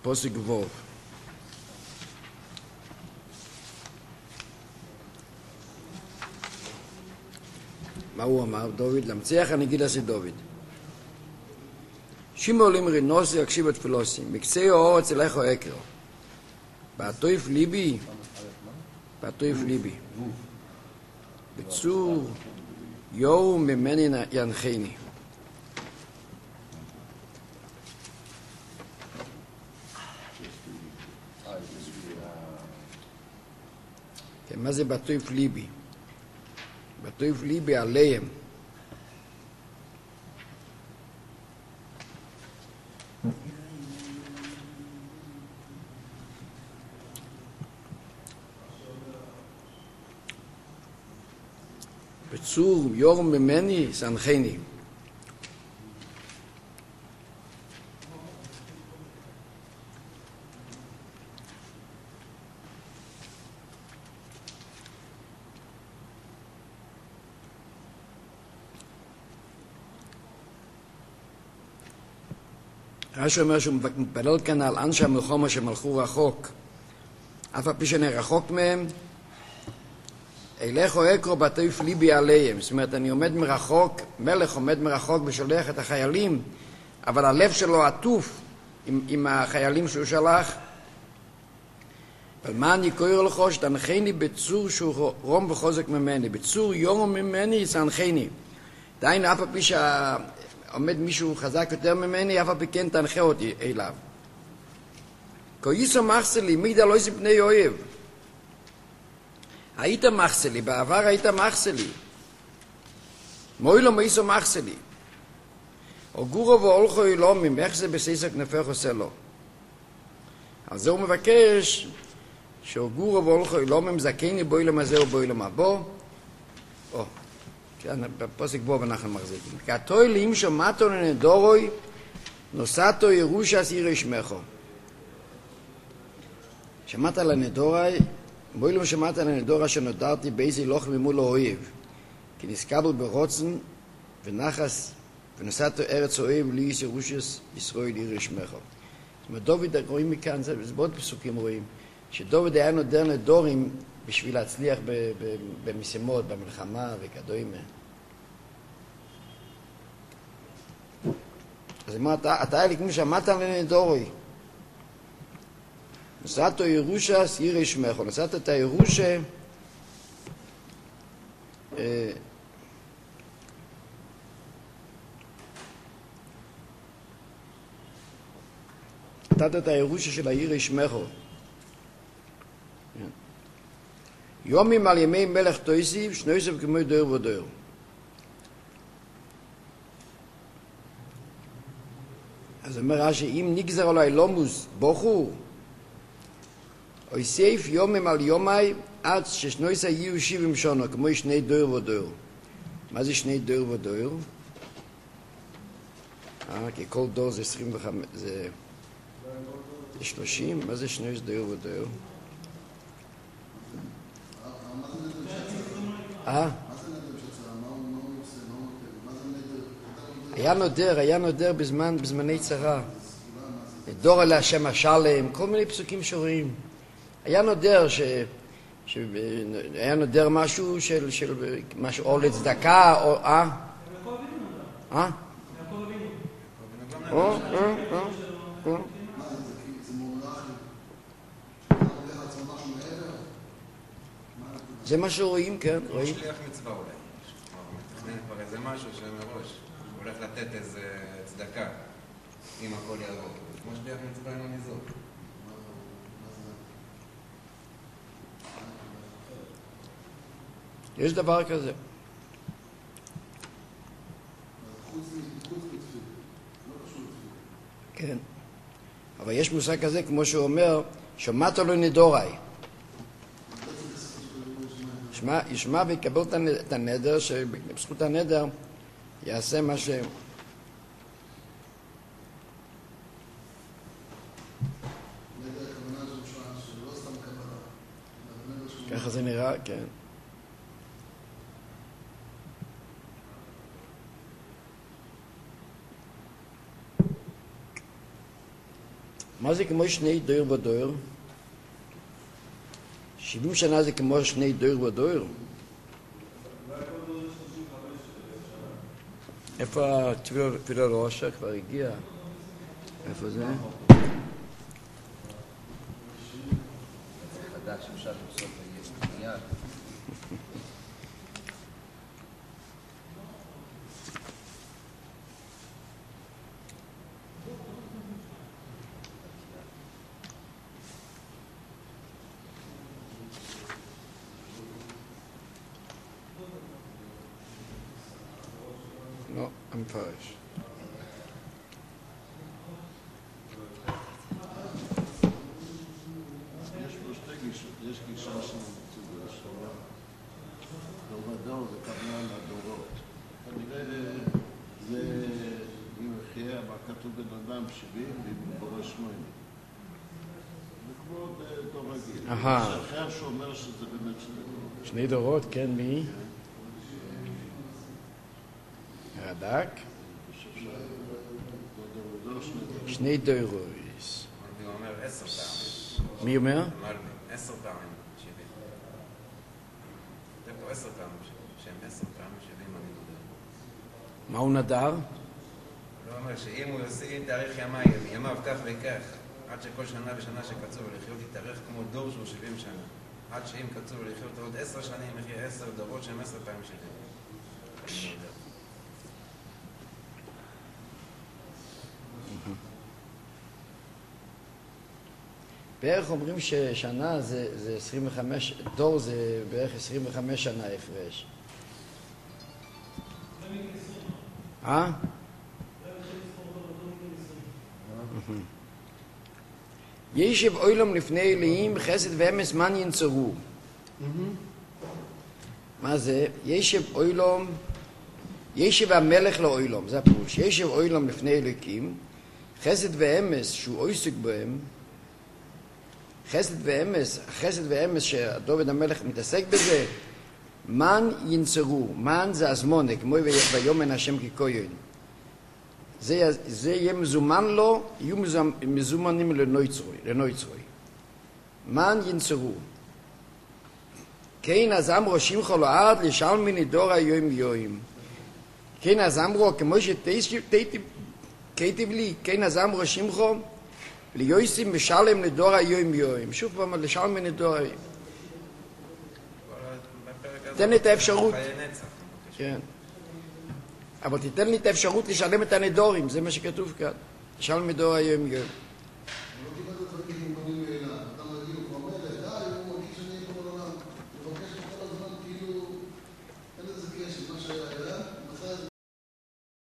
פוסק ווב. מה הוא אמר? דוד, למציח הנגילה של דוד. שימו לימרי נוסי יקשיב את פילוסים, מקצה האור אצל איך או אקר. בעטויף ליבי, בצור יור ממני ינחני. כן, מה זה בעטויף ליבי? בעטויף ליבי עליהם. בצור יור ממני סנחני. רש"י אומר שהוא מתפלל כאן על אנשי המלחמה שמלכו רחוק, אף על פי שאני רחוק מהם, אלך או אקרו בעטויף ליבי עליהם. זאת אומרת, אני עומד מרחוק, מלך עומד מרחוק ושולח את החיילים, אבל הלב שלו עטוף עם החיילים שהוא שלח. אבל מה אני קורא לך? שתנחני בצור שהוא רום וחוזק ממני, בצור יורם ממני סנחני. דהיינו, אף על פי שעומד מישהו חזק יותר ממני, אף על פי כן תנחה אותי אליו. כויסו מחסלי, מידע לא יסי פני אויב. היית מחסלי, בעבר היית מחסלי. מוי לא מייסו מחסלי. או גורו ואולכו אילומים, איך זה בסיסק נפך עושה לו. על זה הוא מבקש, שאוגורו ואולכו אילומים זקני בו אילום הזה ובו אילום הבו. בפוסק בו אנחנו מחזיקים. כתוי לי אם שומעתו לנדורוי, נוסעתו ירושה סירי שמחו. שמעת לנדורי, בו אילום שמעת לנדורה שנודרתי באיזה לוח ממול האויב, כי נזכבל ברוצן ונחס, ונוסעתו ארץ אויב לי ירושס ישראל ירי שמחו. זאת אומרת, דוד, רואים מכאן, זה בעוד פסוקים רואים, שדוד היה נודר נדורים בשביל להצליח במשימות, במלחמה וכדומה. אז אמר, אתה היה לי כמו שמעת לנדורי. נשאתו ירושה ירי שמחו. נשאת את הירושה נתת את הירושה של העיר ישמחו. יומים על ימי מלך תויסיב, שנויסב כמו דור ודור. אז אומר רש"י, אם נגזר עלי לומוס בוכו, אויסף יומים על יומי, עד ששנויסה יהיו 70 שנה, כמו שני דור ודור. מה זה שני דור ודור? כי כל דור זה 25, זה 30, מה זה שני דור ודור? היה נודר בזמני צרה. דור על השם השלם, כל מיני פסוקים שרואים. היה נודר היה נודר משהו של משהו או לצדקה או זה מה שרואים, כן, רואים. שליח מצווה אולי. מתכנן כבר איזה משהו שמראש הוא הולך לתת איזה צדקה אם הכל יעבור. כמו שליח מצווה אינו ניזוק. יש דבר כזה. כן. אבל יש מושג כזה, כמו שהוא אומר, שמעת לו נדורי. ישמע ויקבל את הנדר, שבזכות הנדר יעשה מה ש... ככה זה נראה, כן. מה זה כמו שני דור ודור? 70 שנה זה כמו שני דור ודור? איפה תפילה ראשה כבר הגיע? איפה זה? חדש, אפשר לבסוף מיד. לא, המפרש. יש גישה שמציג השורה, דור ודור זה כוונה לדורות. כנראה זה, אם יחיה, מה כתוב בן אדם 70 ואם בורא 80. זה כמו דור רגיל. יש אחר שאומר שזה באמת שני דורות, כן, מי? רד"ק? שני דורות. הוא אומר 10 פעמים. מי אומר? אמר 10 פעמים 70. כתב פה 10 פעמים שהם 10 פעמים 70 אני יודע. מה הוא נדר? הוא אומר שאם הוא יעשה תאריך ימיו כך וכך, עד שכל שנה ושנה שקצוב לחיות יתארך כמו דור שהוא 70 שנה. עד שאם קצוב לחיות עוד 10 שנים יחיה 10 דורות שהם 10 פעמים 70. אני יודע. בערך אומרים ששנה זה 25, דור זה בערך 25 שנה הפרש. ישב אוילום לפני אלוהים חסד ואמס מן ינצרו. מה זה? ישב אוילום, ישב המלך לאוילום, זה הפירוש. ישב אוילום לפני אלוהים חסד ואמס שהוא עוסק בהם, חסד ואמס, החסד ואמס שדוד המלך מתעסק בזה, מן ינצרו, מן זה הזמונה, כמו ויומן השם ככהן. זה יהיה מזומן לו, יהיו מזומנים לנויצרוי. מן ינצרו. כן אז אמרו שמחו לו עד לשלמי נדור היום יום. כן אז אמרו, כמו שכתב לי, כן אז אמרו שמחו, ליוסים משלם לדור היום יום. שוב פעם, לשלם לדור היום. תן את האפשרות. כן. אבל תיתן לי את האפשרות לשלם את הנדורים, זה מה שכתוב כאן. לשלם לדור היום יום.